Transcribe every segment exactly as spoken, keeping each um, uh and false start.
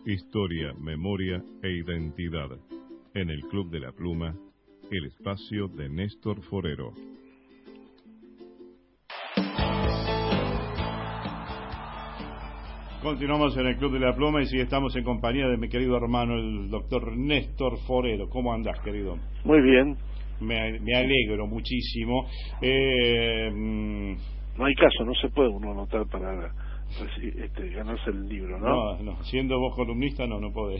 historia, memoria e identidad. En el Club de la Pluma, el espacio de Néstor Forero. Continuamos en el Club de la Pluma y sí, estamos en compañía de mi querido hermano, el doctor Néstor Forero. ¿Cómo andás, querido? Muy bien. Me, me alegro muchísimo. Eh, no hay caso, no se puede uno anotar para este, ganarse el libro, ¿no? No, no, siendo vos columnista no, no podés.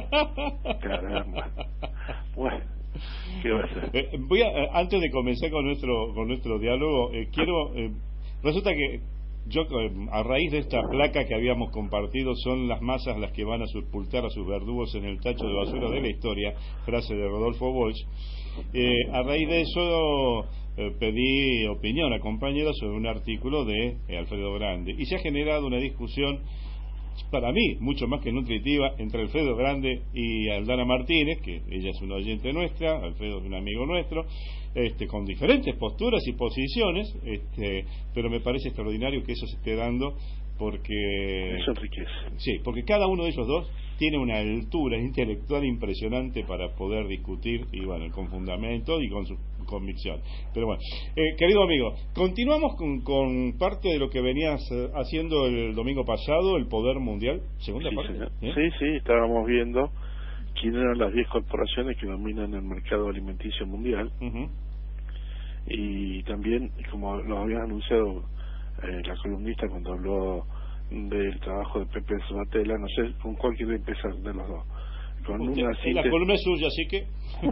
Caramba. Bueno, ¿qué va a hacer? Eh, voy a, eh, antes de comenzar con nuestro con nuestro diálogo, eh, quiero... Eh, resulta que yo, a raíz de esta placa que habíamos compartido, son las masas las que van a sepultar a sus verdugos en el tacho de basura de la historia, frase de Rodolfo Walsh. Eh, a raíz de eso eh, pedí opinión a compañeros sobre un artículo de eh, Alfredo Grande, y se ha generado una discusión, para mí, mucho más que nutritiva, entre Alfredo Grande y Aldana Martínez, que ella es una oyente nuestra, Alfredo es un amigo nuestro, este, con diferentes posturas y posiciones, este, pero me parece extraordinario que eso se esté dando, porque eso enriquece. Sí, porque cada uno de ellos dos tiene una altura intelectual impresionante para poder discutir, y bueno, con fundamento y con su convicción. Pero bueno, eh, querido amigo, continuamos con, con parte de lo que venías eh, haciendo el domingo pasado, el poder mundial, segunda sí, parte. ¿Eh? Sí, sí, estábamos viendo quiénes eran las diez corporaciones que dominan el mercado alimenticio mundial. Uh-huh. Y también, como lo habías anunciado eh, la columnista cuando habló del trabajo de Pepe Sbatella, no sé con cuál quiere empezar de los dos. Con Usted, una síntesis... La columna es suya, así que...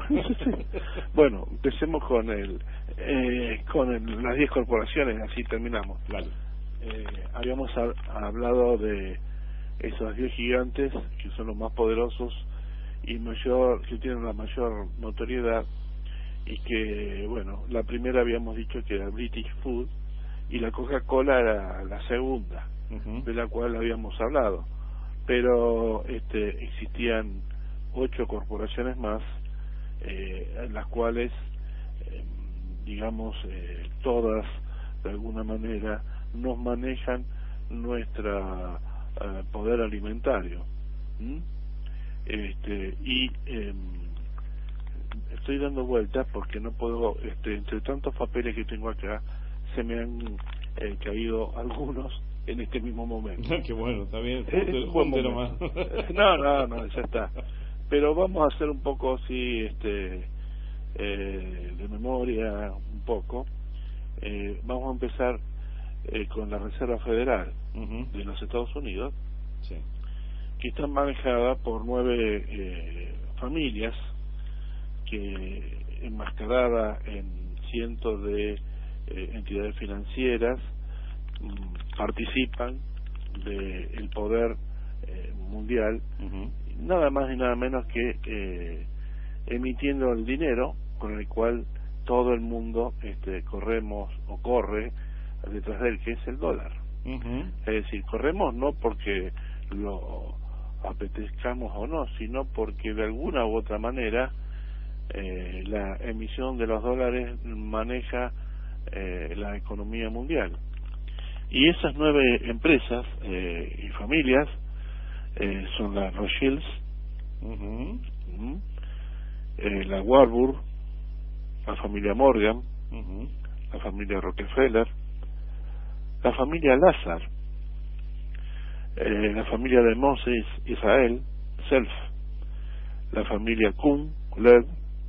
Bueno, empecemos con el, eh, con el, las diez corporaciones, así terminamos. Vale. Eh, habíamos ha, hablado de esos diez gigantes que son los más poderosos y mayor que tienen la mayor notoriedad, y que, bueno, la primera habíamos dicho que era British Food y la Coca-Cola era la segunda, uh-huh, de la cual habíamos hablado, pero este existían ocho corporaciones más, eh, en las cuales eh, digamos eh, todas de alguna manera nos manejan nuestra eh, poder alimentario. ¿Mm? este y eh, estoy dando vueltas porque no puedo, este, entre tantos papeles que tengo acá se me han eh, caído algunos en este mismo momento. Qué bueno, está bien. Es Junte nomás. No, no, no, ya está. Pero vamos a hacer un poco así, este, eh, de memoria, un poco. Eh, vamos a empezar eh, con la Reserva Federal, uh-huh, de los Estados Unidos, sí, que está manejada por nueve eh, familias que, enmascarada en cientos de eh, entidades financieras, mm, participan del poder eh, mundial, uh-huh, nada más y nada menos que eh, emitiendo el dinero con el cual todo el mundo este, corremos o corre detrás de él, que es el dólar. Uh-huh. Es decir, corremos no porque lo apetezcamos o no, sino porque de alguna u otra manera eh, la emisión de los dólares maneja eh, la economía mundial. Y esas nueve empresas eh, y familias eh, son las Rothschilds, uh-huh, uh-huh, eh, la Warburg, la familia Morgan, uh-huh, la familia Rockefeller, la familia Lazar, eh, la familia de Moses Israel, Self, la familia Kuhn, Lev,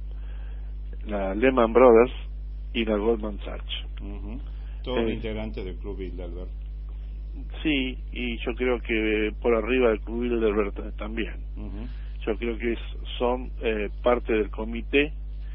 la Lehman Brothers y la Goldman Sachs. Uh-huh. Todos eh, integrantes del Club Bilderberg. Sí, y yo creo que por arriba del Club Bilderberg también. Uh-huh. Yo creo que es, son eh, parte del comité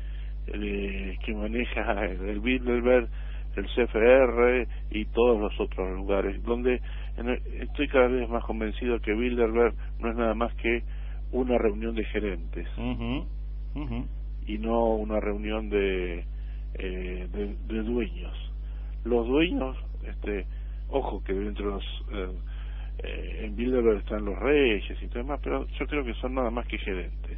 eh, que maneja el Bilderberg, el C F R y todos los otros lugares, donde en el, estoy cada vez más convencido que Bilderberg no es nada más que una reunión de gerentes, uh-huh, uh-huh, y no una reunión de, eh, de, de dueños. Los dueños, este, ojo que dentro de los eh, eh, en Bilderberg están los reyes y todo demás, pero yo creo que son nada más que gerentes,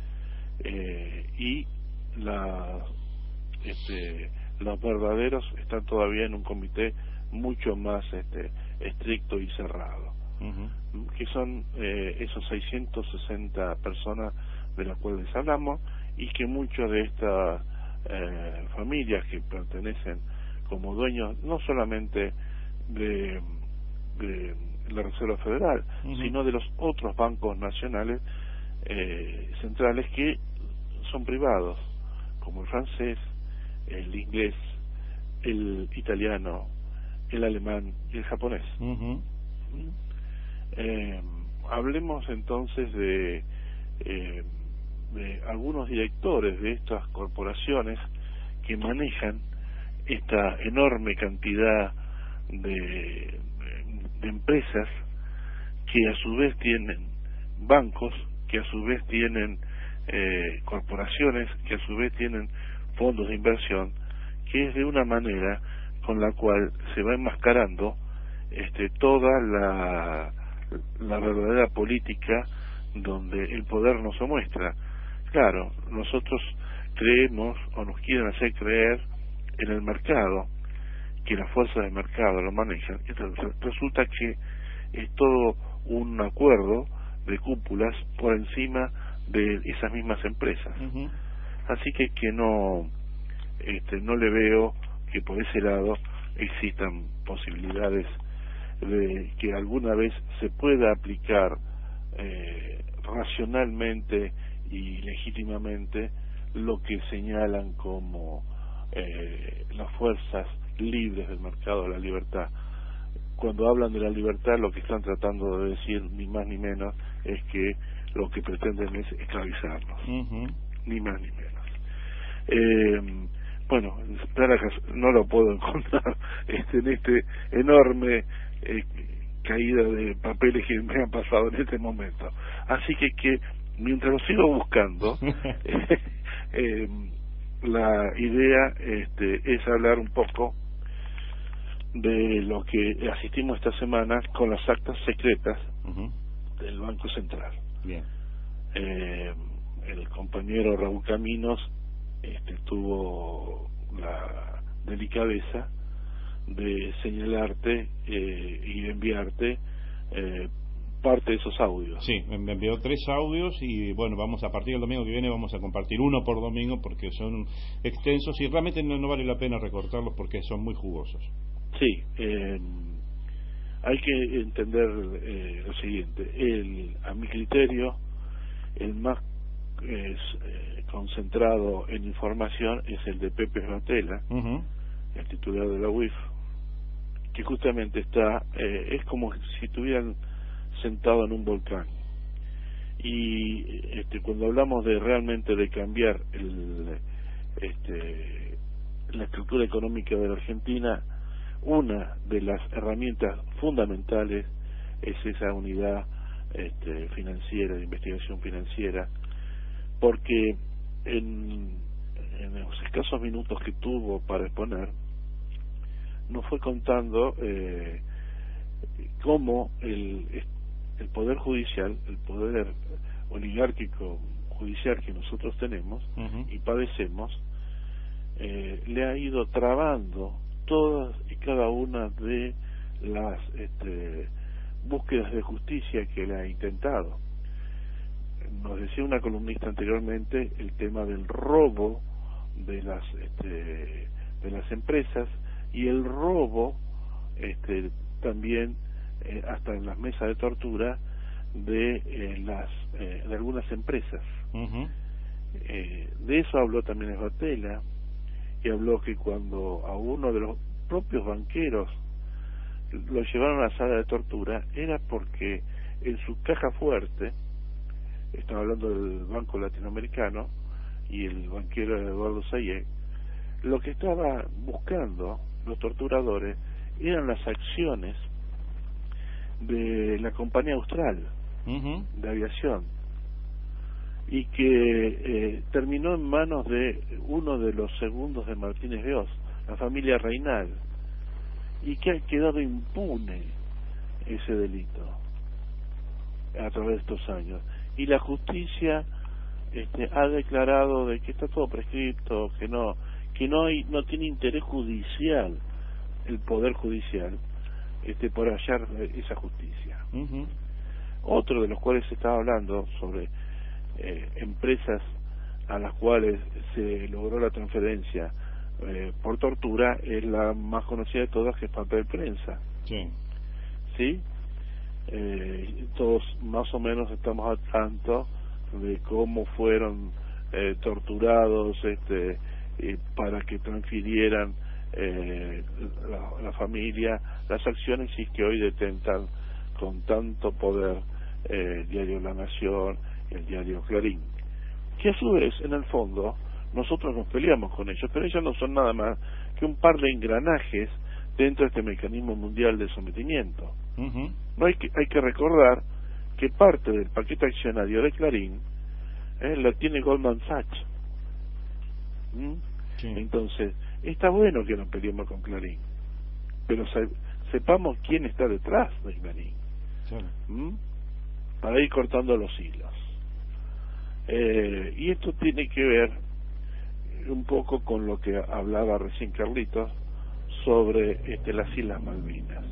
eh, y la este los verdaderos están todavía en un comité mucho más este estricto y cerrado. uh-huh. que son eh, esos seiscientas sesenta personas de las cuales hablamos, y que muchas de estas eh, familias que pertenecen como dueños no solamente de, de la Reserva Federal, uh-huh. sino de los otros bancos nacionales eh, centrales que son privados, como el francés, el inglés, el italiano, el alemán y el japonés. Uh-huh. eh, hablemos entonces de, eh, de algunos directores de estas corporaciones que manejan esta enorme cantidad de, de empresas, que a su vez tienen bancos, que a su vez tienen eh, corporaciones, que a su vez tienen fondos de inversión, que es de una manera con la cual se va enmascarando este, toda la, la verdadera política donde el poder no se muestra. Claro, nosotros creemos o nos quieren hacer creer en el mercado, que las fuerzas del mercado lo manejan. Entonces, resulta que es todo un acuerdo de cúpulas por encima de esas mismas empresas. Uh-huh. Así que que no este, no le veo que por ese lado existan posibilidades de que alguna vez se pueda aplicar eh, racionalmente y legítimamente lo que señalan como eh, las fuerzas libres del mercado de la libertad. Cuando hablan de la libertad, lo que están tratando de decir, ni más ni menos, es que lo que pretenden es esclavizarnos. Uh-huh. Ni más ni menos. Eh, bueno, no lo puedo encontrar este, en este enorme eh, caída de papeles que me han pasado en este momento. Así que, que mientras lo sigo buscando, eh, eh, la idea este, es hablar un poco de lo que asistimos esta semana con las actas secretas uh-huh. del Banco Central. Bien. Eh, el compañero Raúl Caminos este, tuvo la delicadeza de señalarte eh, y de enviarte eh, parte de esos audios. Sí, me envió tres audios y bueno, vamos a partir del domingo que viene vamos a compartir uno por domingo porque son extensos y realmente no, no vale la pena recortarlos porque son muy jugosos. Sí, eh, hay que entender eh, lo siguiente. El, a mi criterio, el más eh, concentrado en información es el de Pepe Svatella, uh-huh. el titular de la U I F, que justamente está, eh, es como si estuvieran sentado en un volcán. Y este, cuando hablamos de realmente de cambiar el, este, la estructura económica de la Argentina, una de las herramientas fundamentales es esa unidad este, financiera, de investigación financiera, porque en, en los escasos minutos que tuvo para exponer, nos fue contando eh, cómo el, el Poder Judicial, el poder oligárquico judicial que nosotros tenemos uh-huh. y padecemos, eh, le ha ido trabando todas y cada una de las este, búsquedas de justicia que le ha intentado. Nos decía una columnista anteriormente el tema del robo de las este, de las empresas y el robo este, también eh, hasta en las mesas de tortura de eh, las eh, de algunas empresas. Uh-huh. Eh, de eso habló también Svatella, y habló que cuando a uno de los propios banqueros lo llevaron a la sala de tortura era porque en su caja fuerte, estaba hablando del Banco Latinoamericano y el banquero Eduardo Sayé, lo que estaba buscando los torturadores eran las acciones de la compañía Austral uh-huh. de aviación, y que eh, terminó en manos de uno de los segundos de Martínez de Oz, la familia Reinal, y que ha quedado impune ese delito a través de estos años, y la justicia este, ha declarado de que está todo prescripto, que no que no hay no tiene interés judicial el poder judicial este, por hallar esa justicia. Uh-huh. Otro de los cuales se estaba hablando sobre eh, empresas a las cuales se logró la transferencia eh, por tortura, es la más conocida de todas, que es Papel Prensa. Sí. ¿Sí? Eh, todos más o menos estamos al tanto de cómo fueron eh, torturados este eh, para que transfirieran eh, la, la familia las acciones, y que hoy detentan con tanto poder eh, el diario La Nación y el diario Clarín, que a su vez, en el fondo, nosotros nos peleamos con ellos, pero ellos no son nada más que un par de engranajes dentro de este mecanismo mundial de sometimiento. Uh-huh. No hay que hay que recordar que parte del paquete accionario de Clarín eh, la tiene Goldman Sachs. ¿Mm? Sí. Entonces, está bueno que nos peleemos con Clarín, pero se, sepamos quién está detrás de Clarín. Sí. ¿Mm? Para ir cortando los hilos. Eh, y esto tiene que ver un poco con lo que hablaba recién Carlitos sobre este, las Islas Malvinas,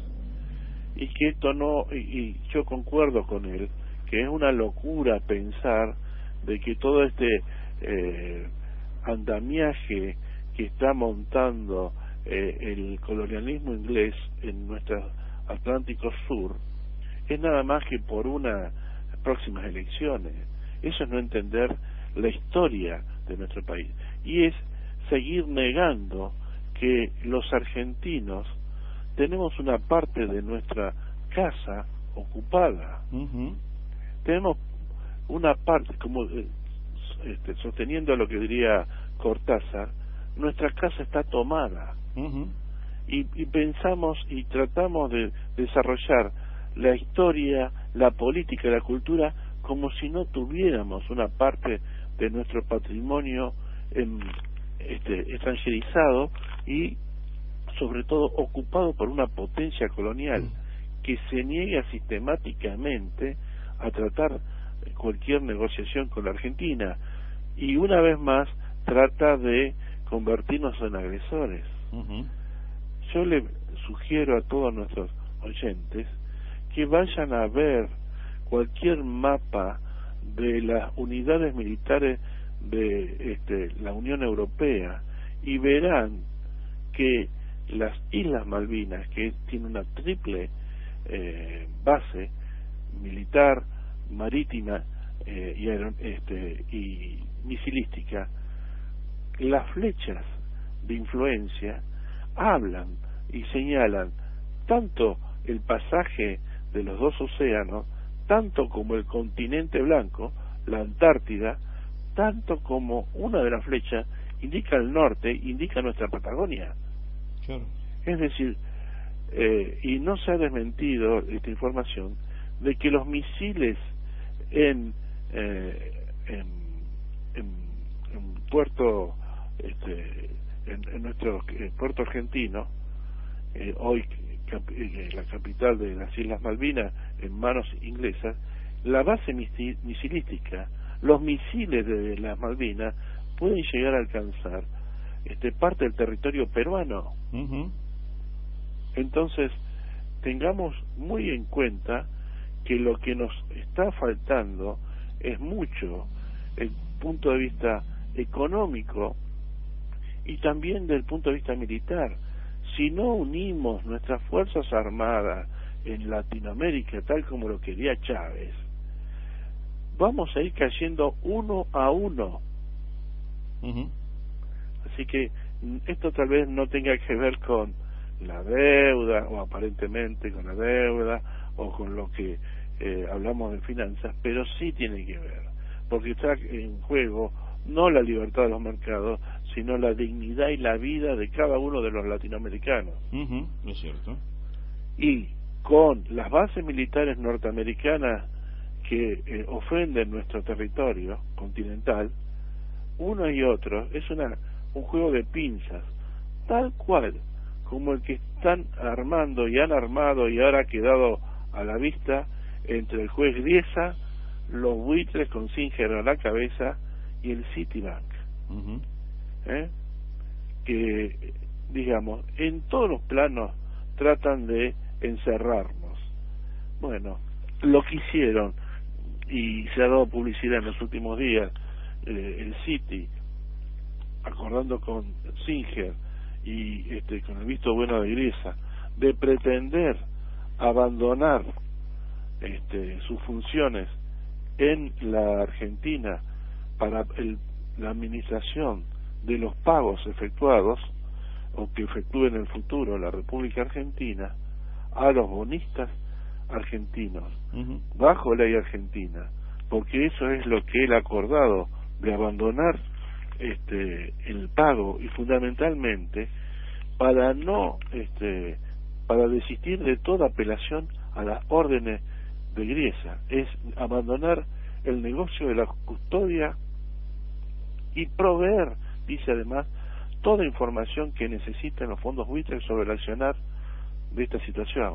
y que esto no, y, y yo concuerdo con él, que es una locura pensar de que todo este eh, andamiaje que está montando eh, el colonialismo inglés en nuestro Atlántico Sur es nada más que por unas próximas elecciones. Eso es no entender la historia de nuestro país, y es seguir negando que los argentinos tenemos una parte de nuestra casa ocupada. Uh-huh. Tenemos una parte, como eh, este, sosteniendo lo que diría Cortázar, nuestra casa está tomada. Uh-huh. y, y pensamos y tratamos de desarrollar la historia, la política, la cultura como si no tuviéramos una parte de nuestro patrimonio en, este, extranjerizado y sobre todo ocupado por una potencia colonial que se niega sistemáticamente a tratar cualquier negociación con la Argentina, y una vez más trata de convertirnos en agresores. Uh-huh. Yo le sugiero a todos nuestros oyentes que vayan a ver cualquier mapa de las unidades militares de este, la Unión Europea y verán que las Islas Malvinas, que tiene una triple eh, base militar, marítima eh, y, este, y misilística, las flechas de influencia hablan y señalan tanto el pasaje de los dos océanos, tanto como el continente blanco, la Antártida, tanto como una de las flechas indica el norte, indica nuestra Patagonia. Claro. Es decir, eh, y no se ha desmentido esta información de que los misiles en eh, en, en, en puerto este, en, en nuestro eh, puerto argentino, eh, hoy cap, eh, la capital de las Islas Malvinas en manos inglesas, la base misil, misilística, los misiles de las Malvinas pueden llegar a alcanzar este parte del territorio peruano. Uh-huh. Entonces, tengamos muy en cuenta que lo que nos está faltando es mucho el punto de vista económico y también del punto de vista militar. Si no unimos nuestras fuerzas armadas en Latinoamérica tal como lo quería Chávez, vamos a ir cayendo uno a uno. Uh-huh. Así que esto tal vez no tenga que ver con la deuda, o aparentemente con la deuda, o con lo que eh, hablamos de finanzas, pero sí tiene que ver, porque está en juego no la libertad de los mercados, sino la dignidad y la vida de cada uno de los latinoamericanos. Uh-huh. Es cierto. Y con las bases militares norteamericanas que eh, ofenden nuestro territorio continental, uno y otro es una un juego de pinzas, tal cual como el que están armando y han armado y ahora ha quedado a la vista entre el juez Griesa, los buitres con Singer a la cabeza y el Citibank. Uh-huh. ¿Eh? Que, digamos, en todos los planos tratan de encerrarnos. Bueno, lo que hicieron, y se ha dado publicidad en los últimos días, eh, el Citi, acordando con Singer y este, con el visto bueno de Griesa, de pretender abandonar este, sus funciones en la Argentina para el, la administración de los pagos efectuados o que efectúe en el futuro la República Argentina a los bonistas argentinos, uh-huh. bajo ley argentina, porque eso es lo que él ha acordado, de abandonar este el pago, y fundamentalmente para no este para desistir de toda apelación a las órdenes de Griesa, es abandonar el negocio de la custodia y proveer, dice además, toda información que necesitan los fondos buitres sobre el accionar de esta situación.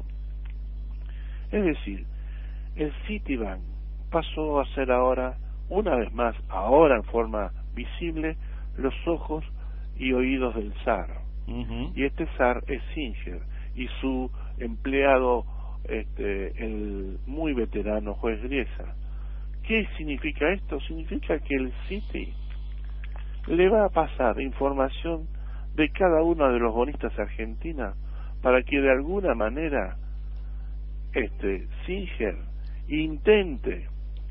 Es decir, el Citibank pasó a ser ahora, una vez más, ahora en forma visible, los ojos y oídos del zar. Uh-huh. Y este zar es Singer y su empleado, este, el muy veterano juez Griesa. ¿Qué significa esto? Significa que el Citi le va a pasar información de cada uno de los bonistas argentinos para que de alguna manera este Singer intente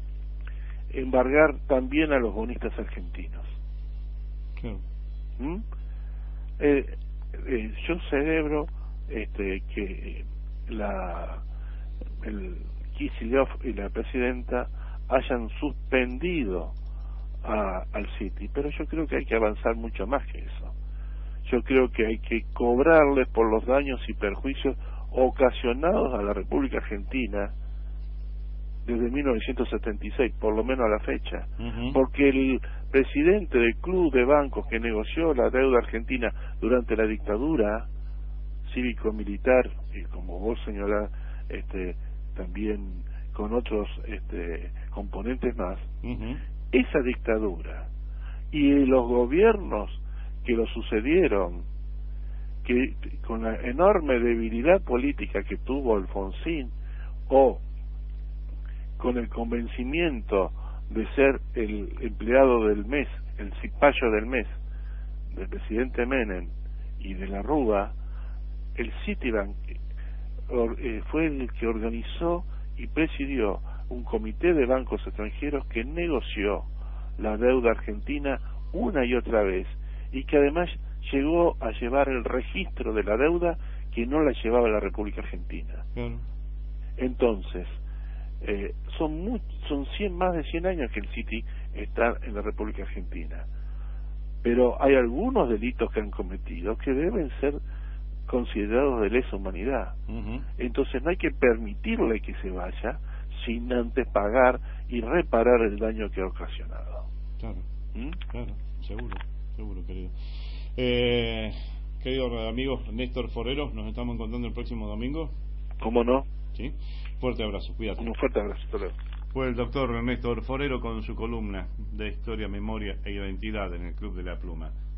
embargar también a los bonistas argentinos. Claro. ¿Mm? Eh, eh, yo celebro este que la el Kicillof y la presidenta hayan suspendido a, al Citi, pero yo creo que hay que avanzar mucho más que eso. Yo creo que hay que cobrarles por los daños y perjuicios ocasionados a la República Argentina desde mil novecientos setenta y seis, por lo menos a la fecha, uh-huh. porque el presidente del club de bancos que negoció la deuda argentina durante la dictadura cívico-militar, y como vos señalás, este, también con otros este, componentes más, uh-huh. esa dictadura y los gobiernos que lo sucedieron, que con la enorme debilidad política que tuvo Alfonsín, o con el convencimiento de ser el empleado del mes, el cipayo del mes del presidente Menem y de la Rúa, el Citibank eh, fue el que organizó y presidió un comité de bancos extranjeros que negoció la deuda argentina una y otra vez, y que además llegó a llevar el registro de la deuda que no la llevaba la República Argentina. Claro. Entonces, eh, son muy, son cien, más de cien años que el Citi está en la República Argentina, pero hay algunos delitos que han cometido que deben ser considerados de lesa humanidad. Uh-huh. Entonces no hay que permitirle que se vaya sin antes pagar y reparar el daño que ha ocasionado. Claro, ¿Mm? claro, seguro, seguro, querido. Eh, querido amigo Néstor Forero, nos estamos encontrando el próximo domingo. ¿Cómo no? Sí. Fuerte abrazo, cuídate. Un fuerte abrazo, hasta luego. Fue el doctor Néstor Forero con su columna de Historia, Memoria e Identidad en el Club de la Pluma.